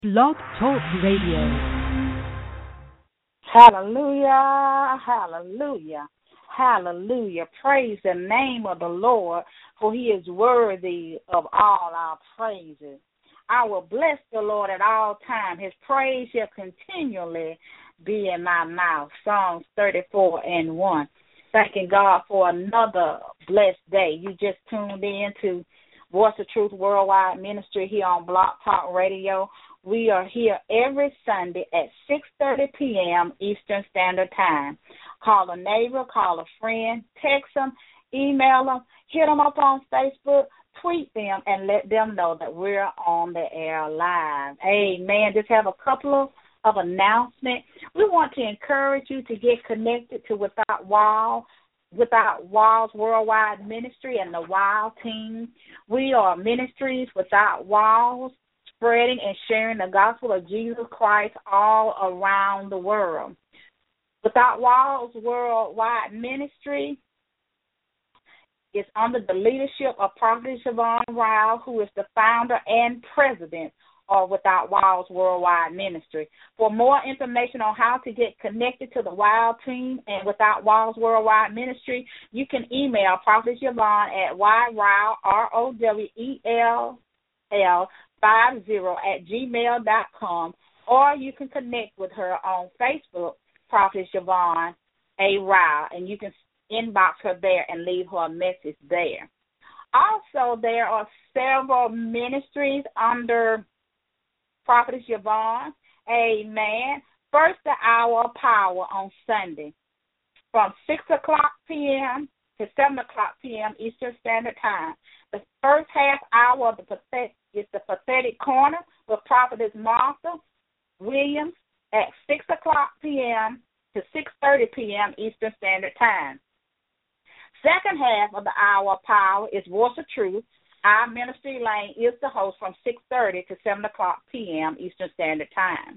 Blog Talk Radio. Hallelujah, hallelujah, hallelujah. Praise the name of the Lord, for he is worthy of all our praises. I will bless the Lord at all times. His praise shall continually be in my mouth. Psalms 34:1. Thanking God for another blessed day. You just tuned in to Voice of Truth Worldwide Ministry here on Blog Talk Radio. We are here every Sunday at 6:30 p.m. Eastern Standard Time. Call a neighbor, call a friend, text them, email them, hit them up on Facebook, tweet them, and let them know that we're on the air live. Amen. Just have a couple of announcements. We want to encourage you to get connected to Without Walls Worldwide Ministry and the WOW team. We are ministries without walls, spreading and sharing the gospel of Jesus Christ all around the world. Without Walls Worldwide Ministry is under the leadership of Prophet Yvonne Ryle, who is the founder and president of Without Walls Worldwide Ministry. For more information on how to get connected to the WOW team and Without Walls Worldwide Ministry, you can email Prophet Yvonne at yryle, ROWELL50@gmail.com, or you can connect with her on Facebook, Prophet Yvonne A. Ryle, and you can inbox her there and leave her a message there. Also, there are several ministries under Prophetess Yvonne. Amen. First, the hour of power on Sunday from 6 o'clock p.m. to 7 o'clock p.m. Eastern Standard Time. The first half hour of the Prophetic Corner with Prophetess Martha Williams at 6 o'clock p.m. to 6:30 p.m. Eastern Standard Time. Second half of the hour of power is Voice of Truth. Our ministry lane is the host from 6:30 to 7 o'clock p.m. Eastern Standard Time.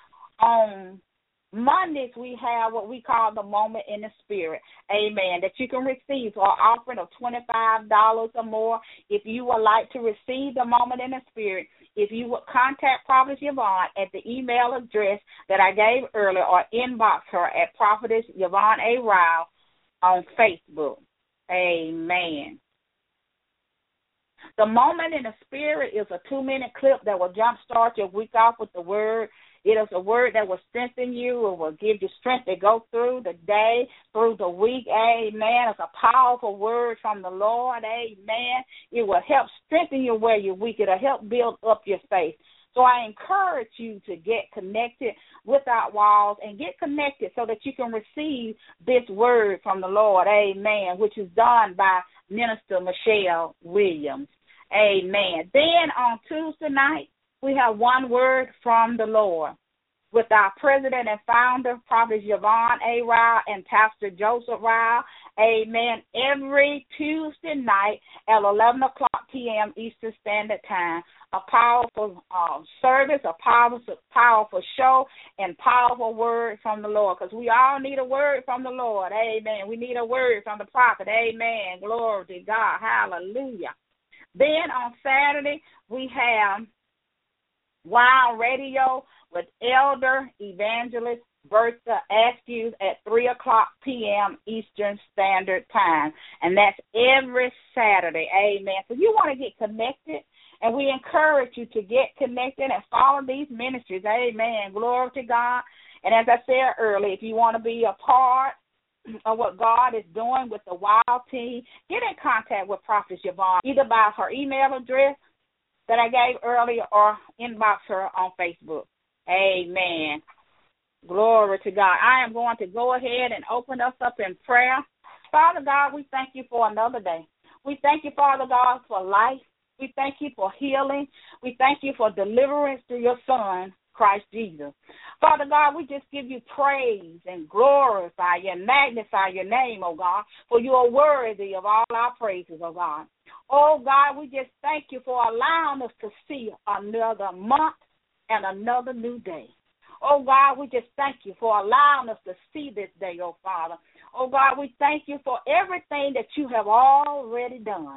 On Mondays, we have what we call the Moment in the Spirit, amen, that you can receive for an offering of $25 or more. If you would like to receive the Moment in the Spirit, if you would contact Prophetess Yvonne at the email address that I gave earlier or inbox her at Prophetess Yvonne A. Ryle on Facebook. Amen. The Moment in the Spirit is a 2-minute clip that will jumpstart your week off with the word. It is a word that will strengthen you. It will give you strength to go through the day, through the week. Amen. It's a powerful word from the Lord. Amen. It will help strengthen you where you're weak. It will help build up your faith. So I encourage you to get connected Without Walls and get connected so that you can receive this word from the Lord. Amen. Which is done by Minister Michelle Williams. Amen. Then on Tuesday night, we have One Word from the Lord with our president and founder, Prophet Yvonne A. Ryle and Pastor Joseph Ryle. Amen. Every Tuesday night at 11 o'clock p.m. Eastern Standard Time. A powerful service, a powerful show, and powerful word from the Lord, because we all need a word from the Lord. Amen. We need a word from the prophet. Amen. Glory to God. Hallelujah. Then on Saturday, we have Wild Radio with Elder Evangelist Bertha Askew at 3 o'clock p.m. Eastern Standard Time. And that's every Saturday. Amen. So you want to get connected, and we encourage you to get connected and follow these ministries. Amen. Glory to God. And as I said earlier, if you want to be a part of what God is doing with the WOW team, get in contact with Prophet Yvonne, either by her email address that I gave earlier or inbox her on Facebook. Amen. Glory to God. I am going to go ahead and open us up in prayer. Father God, we thank you for another day. We thank you, Father God, for life. We thank you for healing. We thank you for deliverance through your Son, Christ Jesus. Father God, we just give you praise and glorify you and magnify your name, oh God, for you are worthy of all our praises, oh God. Oh God, we just thank you for allowing us to see another month and another new day. Oh God, we just thank you for allowing us to see this day, oh Father. Oh God, we thank you for everything that you have already done.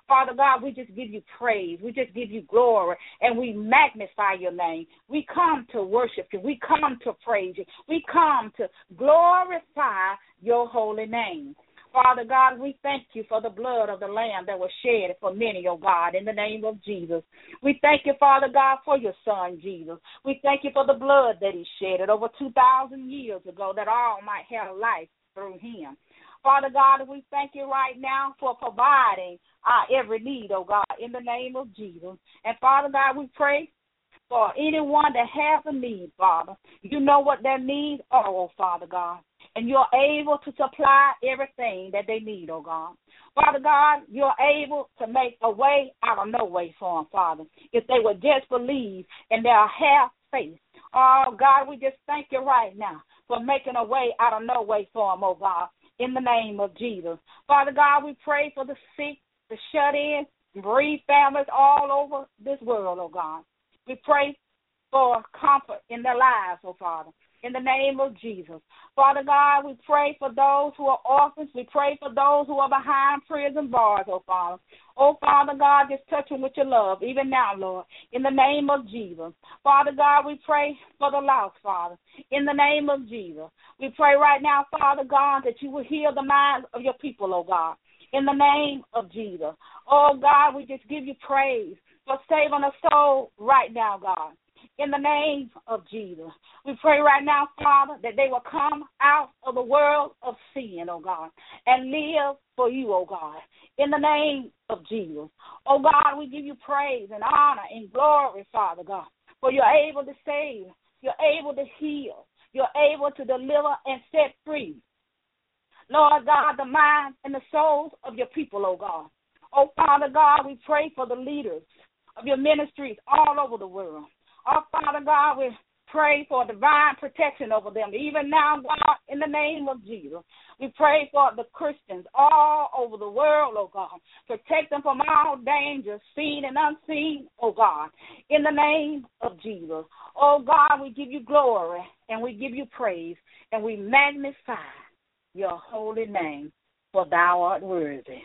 Father God, we just give you praise. We just give you glory, and we magnify your name. We come to worship you. We come to praise you. We come to glorify your holy name. Father God, we thank you for the blood of the Lamb that was shed for many, oh God, in the name of Jesus. We thank you, Father God, for your Son, Jesus. We thank you for the blood that he shed over 2,000 years ago, that all might have life through him. Father God, we thank you right now for providing our every need, oh God, in the name of Jesus. And Father God, we pray for anyone that has a need, Father. You know what their needs are, oh Father God. And you're able to supply everything that they need, oh God. Father God, you're able to make a way out of no way for them, Father, if they would just believe and they'll have faith. Oh, God, we just thank you right now for making a way out of no way for them, oh God, in the name of Jesus. Father God, we pray for the sick, the shut-in, bereaved families all over this world, oh God. We pray for comfort in their lives, oh Father, in the name of Jesus. Father God, we pray for those who are orphans. We pray for those who are behind prison bars, oh Father. Oh, Father God, just touch them with your love, even now, Lord, in the name of Jesus. Father God, we pray for the lost, Father, in the name of Jesus. We pray right now, Father God, that you will heal the minds of your people, oh God, in the name of Jesus. Oh, God, we just give you praise for saving a soul right now, God. In the name of Jesus, we pray right now, Father, that they will come out of the world of sin, oh God, and live for you, oh God, in the name of Jesus. Oh God, we give you praise and honor and glory, Father God, for you're able to save, you're able to heal, you're able to deliver and set free, Lord God, the minds and the souls of your people, oh God. Oh Father God, we pray for the leaders of your ministries all over the world. Oh, Father God, we pray for divine protection over them, even now, God, in the name of Jesus. We pray for the Christians all over the world, oh God. Protect them from all dangers, seen and unseen, oh God, in the name of Jesus. Oh God, we give you glory and we give you praise and we magnify your holy name, for thou art worthy.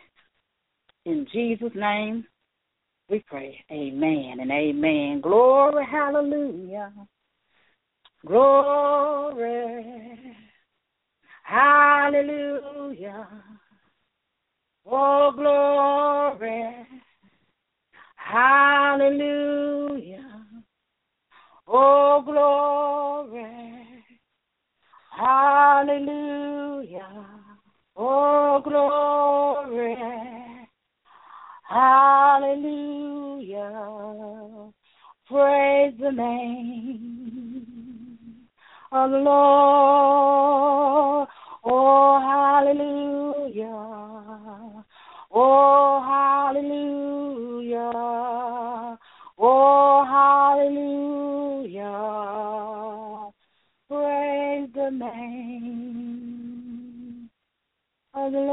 In Jesus' name, we pray. Amen and amen. Glory, hallelujah. Glory, hallelujah. Oh, glory, hallelujah. Oh, glory, hallelujah. Oh, glory, hallelujah. Praise the name of the Lord. Oh, hallelujah. Oh, hallelujah. Oh, hallelujah. Praise the name of the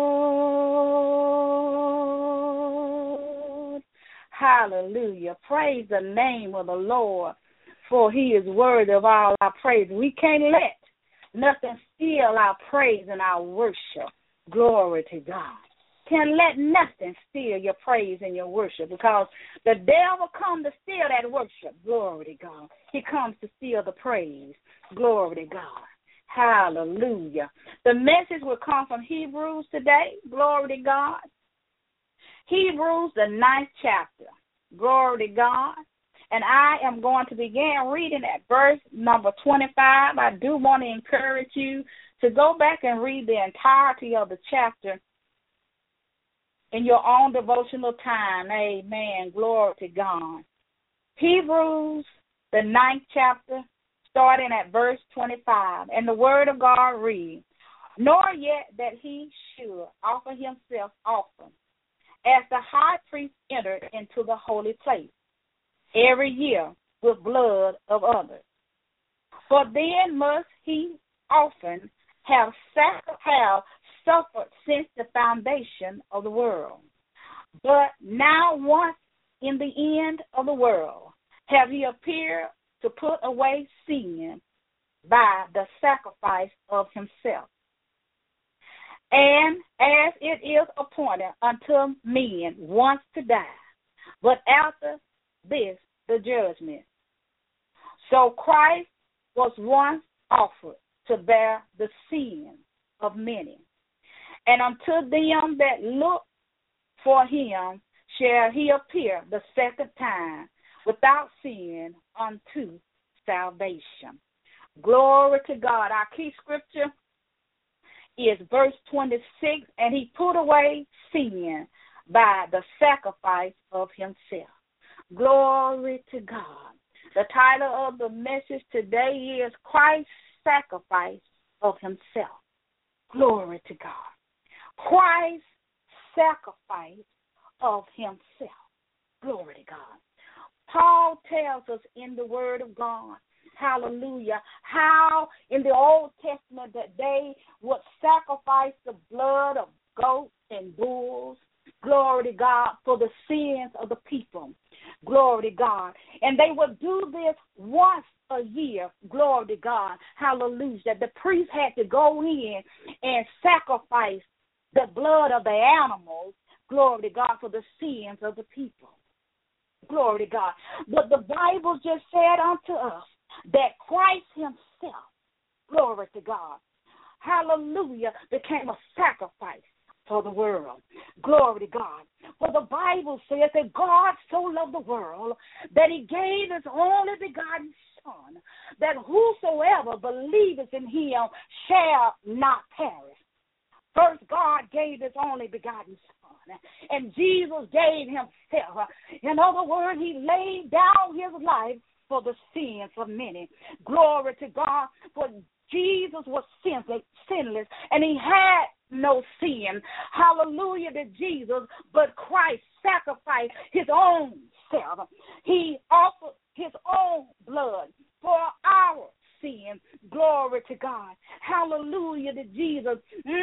Lord. Hallelujah. Praise the name of the Lord, for he is worthy of all our praise. We can't let nothing steal our praise and our worship. Glory to God. Can't let nothing steal your praise and your worship, because the devil comes to steal that worship. Glory to God. He comes to steal the praise. Glory to God. Hallelujah. The message will come from Hebrews today. Glory to God. Hebrews, the 9th chapter. Glory to God. And I am going to begin reading at verse number 25. I do want to encourage you to go back and read the entirety of the chapter in your own devotional time. Amen. Glory to God. Hebrews, the 9th chapter, starting at verse 25. And the word of God reads, nor yet that he should offer himself often, as the high priest entered into the holy place every year with blood of others. For then must he often have suffered since the foundation of the world. But now once in the end of the world have he appeared to put away sin by the sacrifice of himself. And as it is appointed unto men once to die, but after this the judgment. So Christ was once offered to bear the sin of many. And unto them that look for him shall he appear the second time without sin unto salvation. Glory to God. Our key scripture is verse 26, and he put away sin by the sacrifice of himself. Glory to God. The title of the message today is Christ's sacrifice of himself. Glory to God. Christ's sacrifice of himself. Glory to God. Paul tells us in the Word of God, hallelujah, how in the Old Testament that they would sacrifice the blood of goats and bulls, glory to God, for the sins of the people. Glory to God. And they would do this once a year, glory to God, hallelujah. The priest had to go in and sacrifice the blood of the animals, glory to God, for the sins of the people. Glory to God. But the Bible just said unto us that Christ himself, glory to God, hallelujah, became a sacrifice for the world. Glory to God. For the Bible says that God so loved the world that he gave his only begotten Son, that whosoever believeth in him shall not perish. First, God gave his only begotten Son, and Jesus gave himself. In other words, he laid down his life for the sins of many. Glory to God, for Jesus was sinless, and he had no sin. Hallelujah to Jesus, but Christ sacrificed his own self. He offered his own blood for our sin. Glory to God. Hallelujah to Jesus.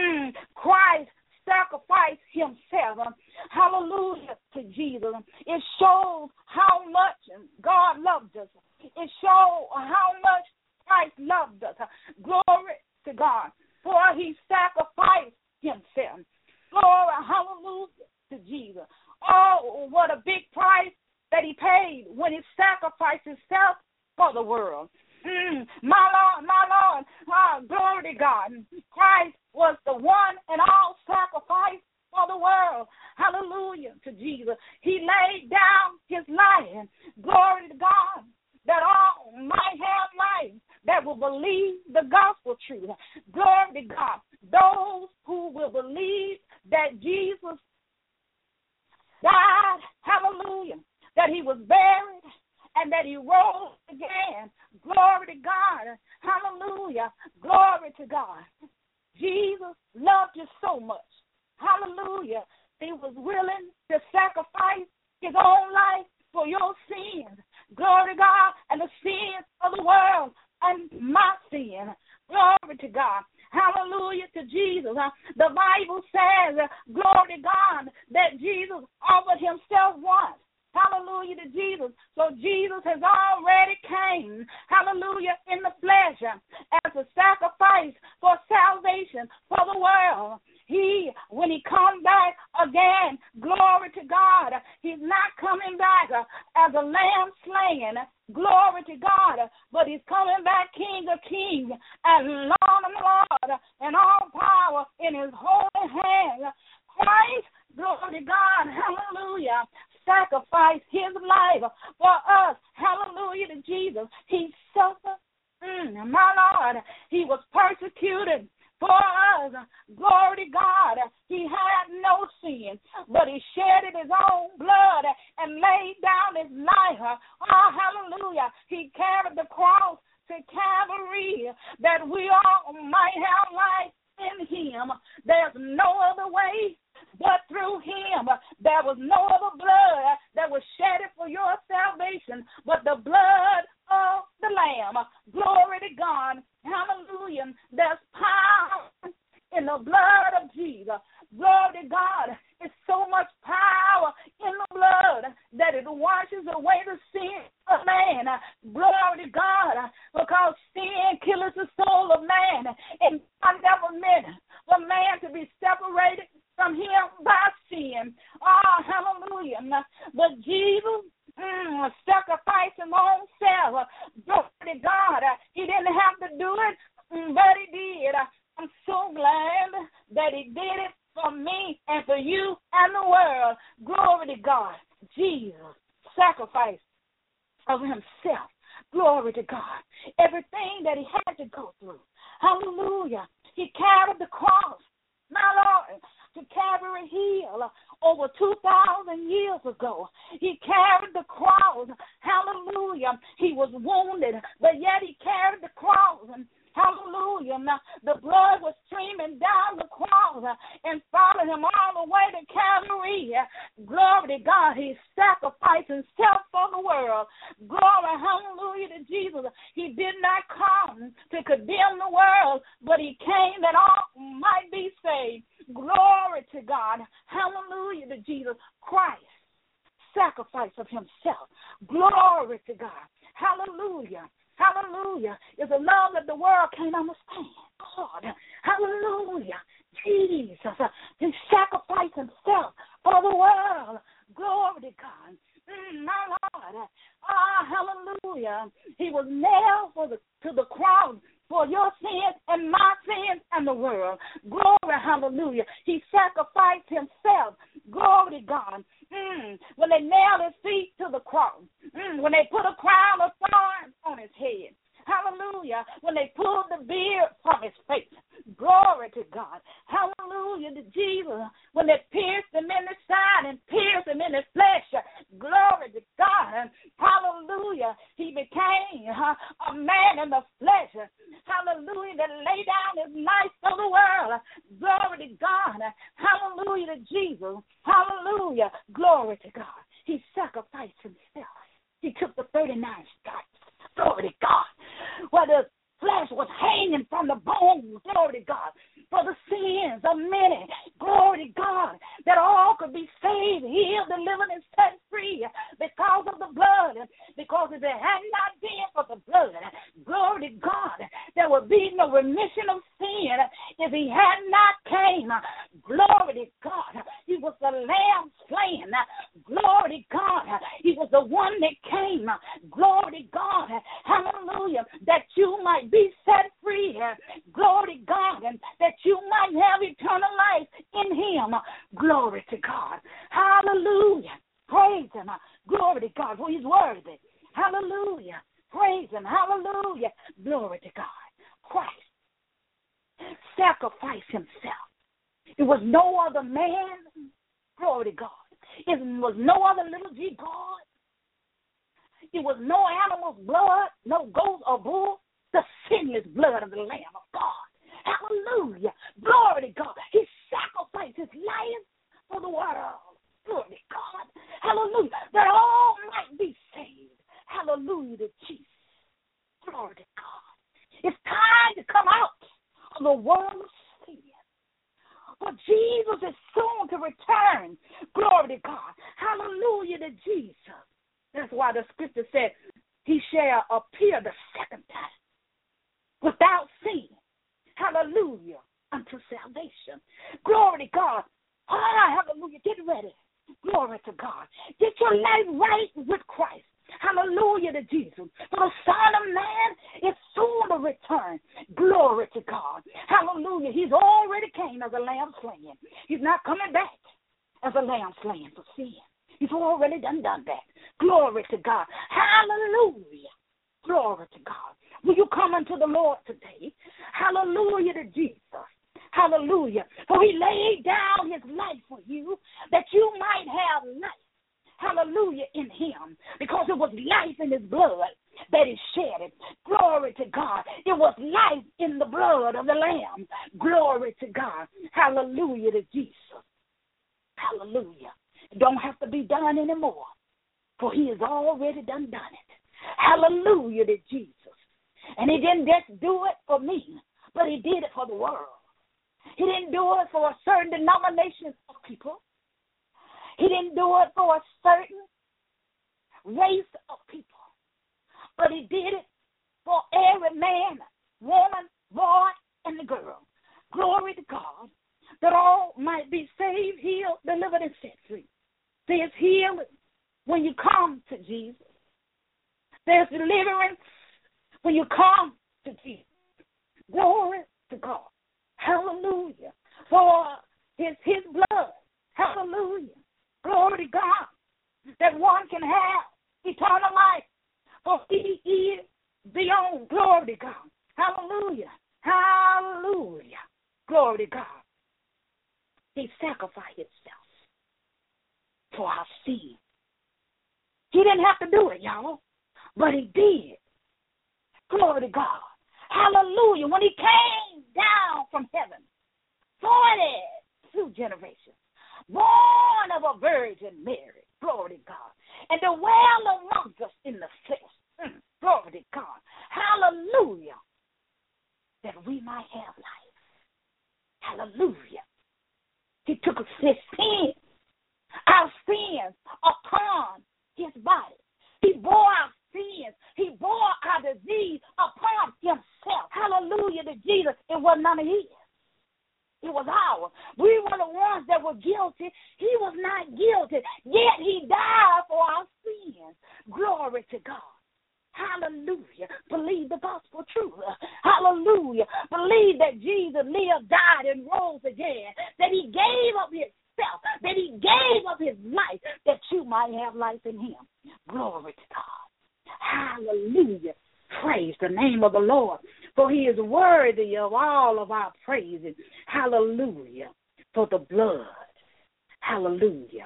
Christ sacrificed himself. Hallelujah to Jesus. It shows how much God loved us. It shows how much Christ loved us. Glory to God. For he sacrificed himself. Glory, hallelujah to Jesus. Oh, what a big price that he paid when he sacrificed himself for the world. My Lord, glory to God. Christ was the one and all sacrifice for the world. Hallelujah to Jesus. He laid down his life. Glory to God, that all might have life, that will believe the gospel truth. Glory to God. Those who will believe that Jesus died, hallelujah, that he was buried, and that he rose again. Glory to God. Hallelujah. Glory to God. Jesus loved you so much. Hallelujah. He was willing to sacrifice his own life for your sins. Glory to God. And the sins of the world and my sin. Glory to God. Hallelujah to Jesus. The Bible says, glory to God, that Jesus offered himself once. Hallelujah to Jesus. So Jesus has already came, hallelujah, in the flesh as a sacrifice for salvation for the world. When he comes back again, glory to God, he's not coming back as a lamb slain, glory to God, but he's coming back King of kings and Lord of lords, and all power in his holy hand. Christ, glory to God, hallelujah, sacrificed his life for us. Hallelujah to Jesus. He suffered, my Lord. He was persecuted for us. Glory to God. He had no sin, but he shedded his own blood and laid down his life. Oh, hallelujah. He carried the cross to Calvary that we all might have life in him. There's no other way but through him. There was no other blood that was shed for your salvation but the blood of the Lamb. Glory to God. Hallelujah. There's power in the blood of Jesus. Glory to God. It's so much power in the blood that it washes away the sin of man. Glory to God. Because sin kills the soul of man. And God never meant for man to be saved God, he didn't have to do it, but he did. I'm so glad that he did it for me and for you and the world. Glory to God. Jesus sacrificed of himself. Glory to God. Everything that he had to go through. Hallelujah. He carried the cross, my Lord, to Calvary Hill over 2,000 years ago. He carried the cross. Hallelujah. He was wounded, but yet he carried the cross. Hallelujah. Now, the blood was streaming down the cross and followed him all the way to Calvary. Glory to God. He sacrificed himself for the world. Glory, hallelujah to Jesus. He did not come to condemn the world, but he came that all might be saved. Glory to God. Hallelujah to Jesus Christ. Sacrifice of himself. Glory to God. Hallelujah. Hallelujah. It's a love that the world can't understand. God. Hallelujah. Jesus. He sacrificed himself for the world. Glory to God. My Lord. Hallelujah. He was nailed to the cross for your sins and my sins and the world. Glory, hallelujah. He sacrificed himself. Glory to God. When they nailed his feet to the cross, when they put a crown of thorns on his head, hallelujah, when they pulled the beard from his face, glory to God, hallelujah to Jesus, when they pierced him in the side and pierced him in his flesh, glory to God, hallelujah, he became a man in the flesh, hallelujah, that lay down his life for the world, glory to God, hallelujah to Jesus, hallelujah, glory to God. He sacrificed himself. He took the 39 stripes, glory to God, where the flesh was hanging from the bones, glory to God, for the sins of many, glory to God, that all could be saved, healed, delivered, and set free because of the blood, because if it had not been for the blood, glory to God, there would be no remission of sin if he had not came, glory to God, he was the lamb slain, glory to God, he was the one that came, glory to God, hallelujah, that you might be set free, glory to God, and that you might have eternal life in him, glory to God, hallelujah, praise him, glory to God, for he's worthy, hallelujah, praise him, hallelujah, glory to God. Christ sacrificed himself. It was no other man, glory to God. It was no other little G God. It was no animal's blood, no goat or bull, the sinless blood of the Lamb of God. Hallelujah. Glory to God. He sacrificed his life for the world. Glory to God. Hallelujah. That all might be saved. Hallelujah to Jesus. Glory to God. It's time to come out of the world of sin. For Jesus is soon to return. Glory to God. Hallelujah to Jesus. That's why the scripture said he shall appear the second time without sin. Hallelujah unto salvation. Glory to God. Hallelujah. Get ready. Glory to God. Get your life right with Christ. Hallelujah to Jesus. For the Son of Man is soon to return. Glory to God. Hallelujah. He's already came as a lamb slain. He's not coming back as a lamb slain for sin. He's already done that. Glory to God. Hallelujah. Glory to God. Will you come unto the Lord today? Hallelujah to Jesus. Hallelujah. For he laid down his life for you that you might have life. Hallelujah in him. Because it was life in his blood that he shed it. Glory to God. It was life in the blood of the Lamb. Glory to God. Hallelujah to Jesus. Hallelujah. It don't have to be done anymore. For he has already done it. Hallelujah to Jesus. And he didn't just do it for me, but he did it for the world. He didn't do it for a certain denomination of people. He didn't do it for a certain race of people. But he did it for every man, woman, boy, and the girl. Glory to God, that all might be saved, healed, delivered, and set free. There's healing when you come to Jesus. There's deliverance when you come to Jesus. Glory to God. Hallelujah. For his blood. Hallelujah. Glory to God. That one can have eternal life. For he is the only. Glory to God. Hallelujah. Hallelujah. Glory to God. He sacrificed himself for our sin. He didn't have to do it, y'all, but he did. Glory to God. Hallelujah. When he came down from heaven, 42 generations, born of a Virgin Mary, glory to God, and dwell among us in the flesh, glory to God, hallelujah, that we might have life. Hallelujah. He took his sins, our sins, upon his body. He bore our sins. He bore our disease upon himself. Hallelujah to Jesus. It was none of his. It was ours. We were the ones that were guilty. He was not guilty. Yet he died for our sins. Glory to God. Hallelujah. Believe the gospel truth. Hallelujah. Believe that Jesus lived, died, and rose again. That he gave up himself. That he gave up his life that you might have life in him. Glory to God. Hallelujah. Praise the name of the Lord. For he is worthy of all of our praises. Hallelujah. For the blood. Hallelujah.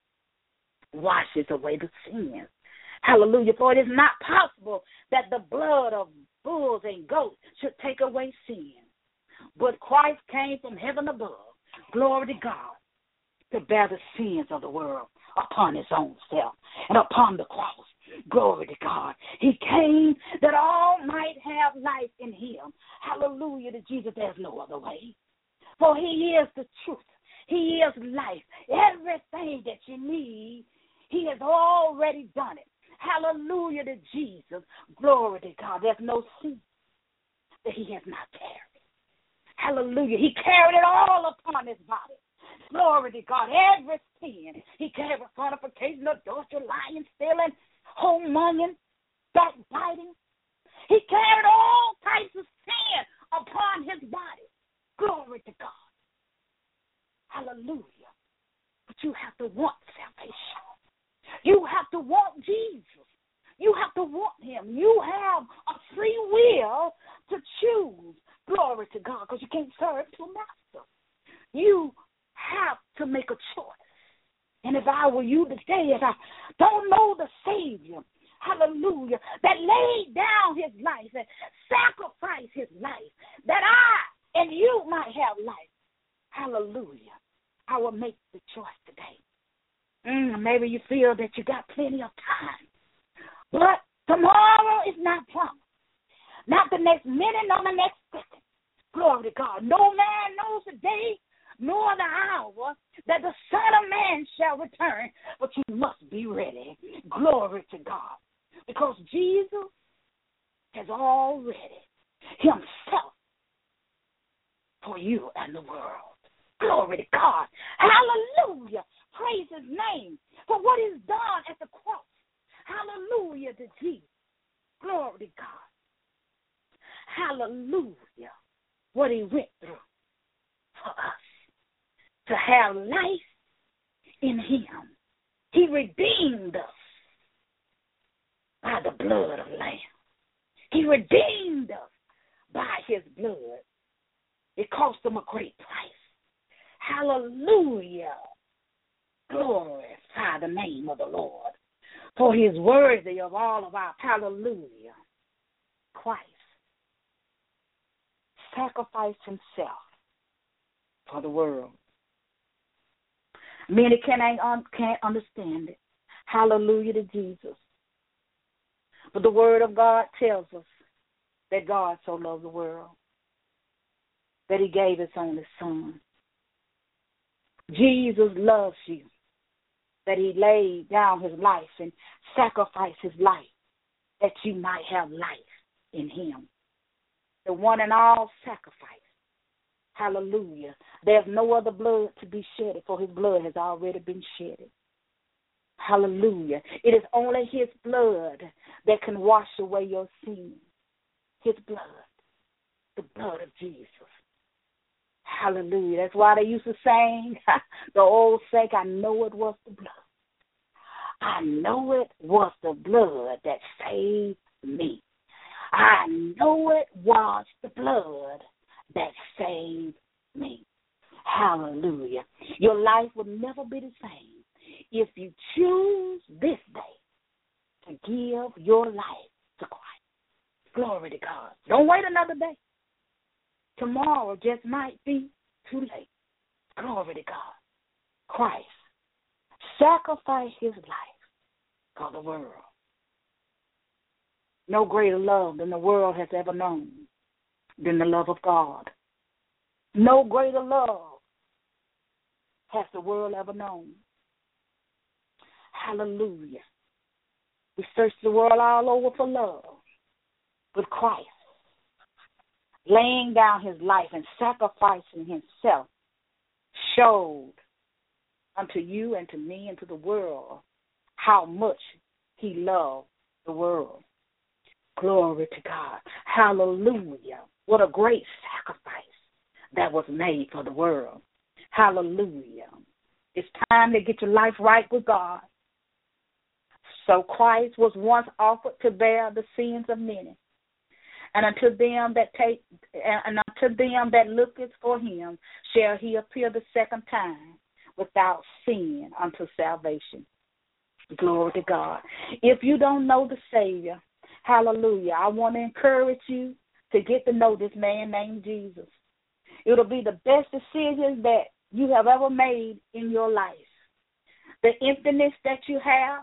Washes away the sins. Hallelujah. For it is not possible that the blood of bulls and goats should take away sin. But Christ came from heaven above, glory to God, to bear the sins of the world upon his own self and upon the cross. Glory to God. He came that all might have life in him. Hallelujah to Jesus. There's no other way. For he is the truth. He is life. Everything that you need, he has already done it. Hallelujah to Jesus. Glory to God. There's no sin that he has not carried. Hallelujah. He carried it all upon his body. Glory to God. Every sin. He carried fornication, adultery, lying, stealing, homonging, backbiting. He carried all types of sin upon his body. Glory to God. Hallelujah. But you have to want salvation. You have to want Jesus. You have to want him. You have a free will to choose. Glory to God, because you can't serve two masters. You have to make a choice. And if I were you today, if I don't know the Savior, hallelujah, that laid down his life and sacrificed his life, that I and you might have life, hallelujah, I will make the choice today. Maybe you feel that you got plenty of time. But tomorrow is not promised. Not the next minute, nor the next second. Glory to God. No man knows the day nor the hour that the Son of Man shall return. But you must be ready. Glory to God. Because Jesus has already himself for you and the world. Glory to God. Hallelujah. Praise his name for what is done at the cross. Hallelujah to Jesus. Glory to God. Hallelujah. What he went through for us to have life in him. He redeemed us by the blood of the Lamb. He redeemed us by his blood. It cost him a great price. Hallelujah. Glorify the name of the Lord. For he is worthy of all of our hallelujah. Christ sacrificed himself for the world. Many can't understand it. Hallelujah to Jesus. But the word of God tells us that God so loved the world that he gave his only son. Jesus loves you, that he laid down his life and sacrificed his life that you might have life in him. The one and all sacrifice. Hallelujah. There's no other blood to be shedded, for his blood has already been shedded. Hallelujah. It is only his blood that can wash away your sins. his blood, the blood of Jesus. Hallelujah. That's why they used to sing the old song, I know it was the blood. I know it was the blood that saved me. I know it was the blood that saved me. Hallelujah. Your life will never be the same if you choose this day to give your life to Christ. Glory to God. Don't wait another day. Tomorrow just might be too late. Glory to God. Christ sacrificed his life for the world. No greater love than the world has ever known than the love of God. No greater love has the world ever known. Hallelujah. We search the world all over for love, but Christ, laying down his life and sacrificing himself, showed unto you and to me and to the world how much he loved the world. Glory to God. Hallelujah. What a great sacrifice that was made for the world. Hallelujah. It's time to get your life right with God. So Christ was once offered to bear the sins of many. And unto them that looketh for him shall he appear the second time without sin unto salvation. Glory to God. If you don't know the Savior, hallelujah, I want to encourage you to get to know this man named Jesus. It'll be the best decision that you have ever made in your life. The emptiness that you have,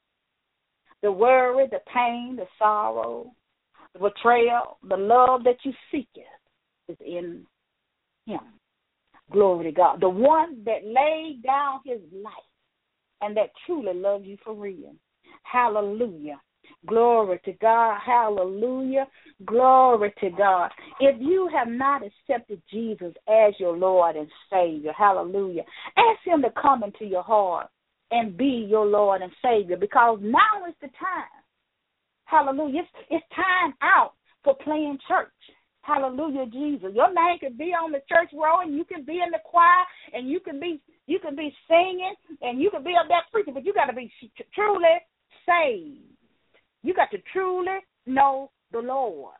the worry, the pain, the sorrow, the betrayal, the love that you seek is in him. Glory to God. The one that laid down his life and that truly loves you for real. Hallelujah. Glory to God. Hallelujah. Glory to God. If you have not accepted Jesus as your Lord and Savior, hallelujah, ask him to come into your heart and be your Lord and Savior, because now is the time. Hallelujah. It's time out for playing church. Hallelujah, Jesus. Your name could be on the church roll, and you can be in the choir, and you can be singing, and you can be up there preaching, but you got to be truly saved. You got to truly know the Lord.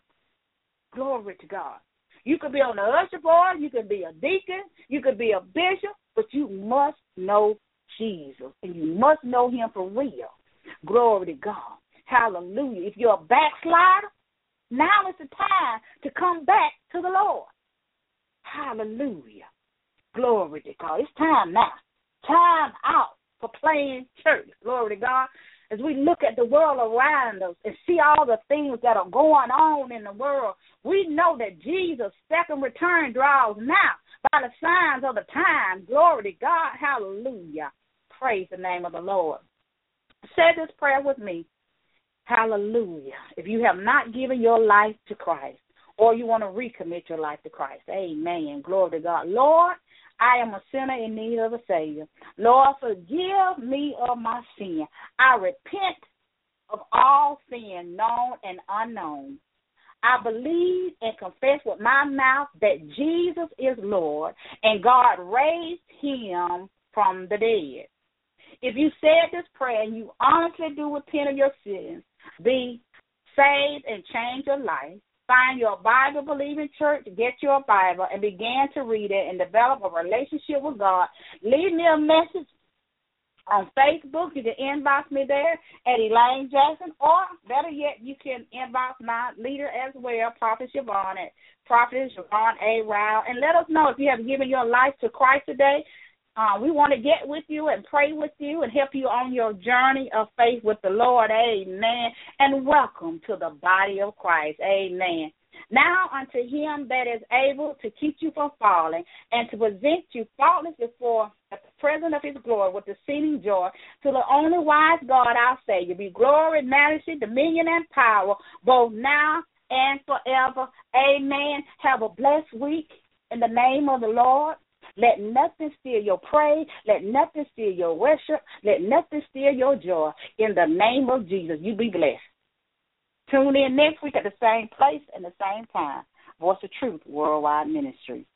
Glory to God. You could be on the usher board, you could be a deacon, you could be a bishop, but you must know Jesus, and you must know him for real. Glory to God. Hallelujah. If you're a backslider, now is the time to come back to the Lord. Hallelujah. Glory to God. It's time now. Time out for playing church. Glory to God. As we look at the world around us and see all the things that are going on in the world, we know that Jesus' second return draws now by the signs of the time. Glory to God. Hallelujah. Praise the name of the Lord. Say this prayer with me. Hallelujah. If you have not given your life to Christ, or you want to recommit your life to Christ, amen. Glory to God. Lord, I am a sinner in need of a Savior. Lord, forgive me of my sin. I repent of all sin, known and unknown. I believe and confess with my mouth that Jesus is Lord and God raised him from the dead. If you said this prayer and you honestly do repent of your sins, be saved and change your life, find your Bible-believing church, get your Bible, and begin to read it and develop a relationship with God. Leave me a message on Facebook. You can inbox me there at Elaine Jackson, or better yet, you can inbox my leader as well, Prophet Siobhan, at Prophet Siobhan A. Rao, and let us know if you have given your life to Christ today. We want to get with you and pray with you and help you on your journey of faith with the Lord. Amen. And welcome to the body of Christ. Amen. Now unto him that is able to keep you from falling and to present you faultless before the presence of his glory with exceeding joy, to the only wise God, our Savior, be glory, majesty, dominion, and power, both now and forever. Amen. Have a blessed week in the name of the Lord. Let nothing steal your praise. Let nothing steal your worship. Let nothing steal your joy. In the name of Jesus, you be blessed. Tune in next week at the same place and the same time. Voice of Truth Worldwide Ministry.